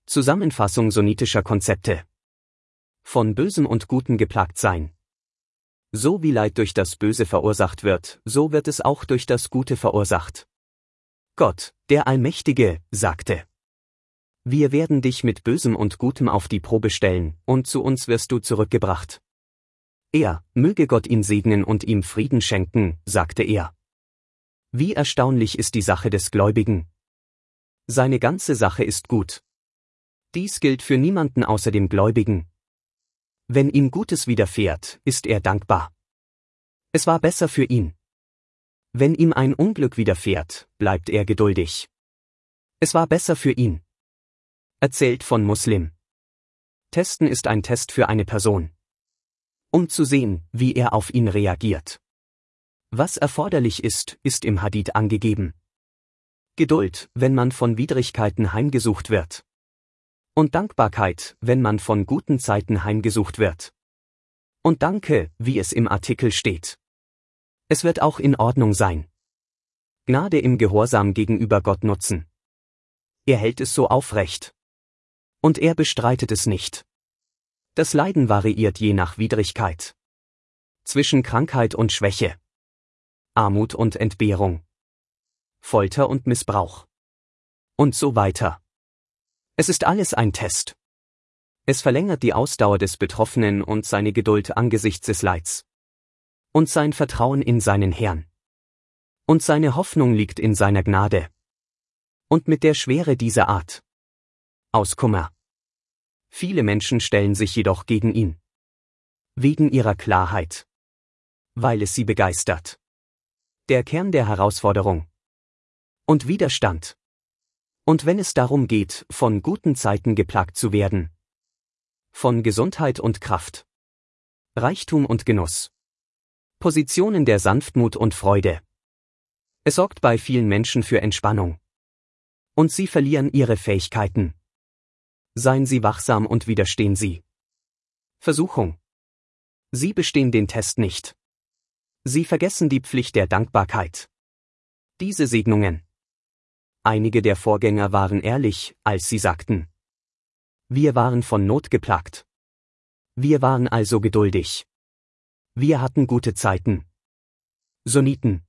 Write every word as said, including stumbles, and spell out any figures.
Zusammenfassung sunnitischer Konzepte. Von Bösem und Guten geplagt sein. So wie Leid durch das Böse verursacht wird, so wird es auch durch das Gute verursacht. Gott, der Allmächtige, sagte: Wir werden dich mit Bösem und Gutem auf die Probe stellen, und zu uns wirst du zurückgebracht. Er, möge Gott ihn segnen und ihm Frieden schenken, sagte er. Wie erstaunlich ist die Sache des Gläubigen. Seine ganze Sache ist gut. Dies gilt für niemanden außer dem Gläubigen. Wenn ihm Gutes widerfährt, ist er dankbar. Es war besser für ihn. Wenn ihm ein Unglück widerfährt, bleibt er geduldig. Es war besser für ihn. Erzählt von Muslim. Testen ist ein Test für eine Person. Um zu sehen, wie er auf ihn reagiert. Was erforderlich ist, ist im Hadith angegeben. Geduld, wenn man von Widrigkeiten heimgesucht wird. Und Dankbarkeit, wenn man von guten Zeiten heimgesucht wird. Und Danke, wie es im Artikel steht. Es wird auch in Ordnung sein. Gnade im Gehorsam gegenüber Gott nutzen. Er hält es so aufrecht. Und er bestreitet es nicht. Das Leiden variiert je nach Widrigkeit. Zwischen Krankheit und Schwäche. Armut und Entbehrung. Folter und Missbrauch. Und so weiter. Es ist alles ein Test. Es verlängert die Ausdauer des Betroffenen und seine Geduld angesichts des Leids. Und sein Vertrauen in seinen Herrn. Und seine Hoffnung liegt in seiner Gnade. Und mit der Schwere dieser Art. Aus Kummer. Viele Menschen stellen sich jedoch gegen ihn. Wegen ihrer Klarheit. Weil es sie begeistert. Der Kern der Herausforderung. Und Widerstand. Und wenn es darum geht, von guten Zeiten geplagt zu werden. Von Gesundheit und Kraft. Reichtum und Genuss. Positionen der Sanftmut und Freude. Es sorgt bei vielen Menschen für Entspannung. Und sie verlieren ihre Fähigkeiten. Seien Sie wachsam und widerstehen Sie. Versuchung. Sie bestehen den Test nicht. Sie vergessen die Pflicht der Dankbarkeit. Diese Segnungen. Einige der Vorgänger waren ehrlich, als sie sagten: Wir waren von Not geplagt. Wir waren also geduldig. Wir hatten gute Zeiten. Sunniten.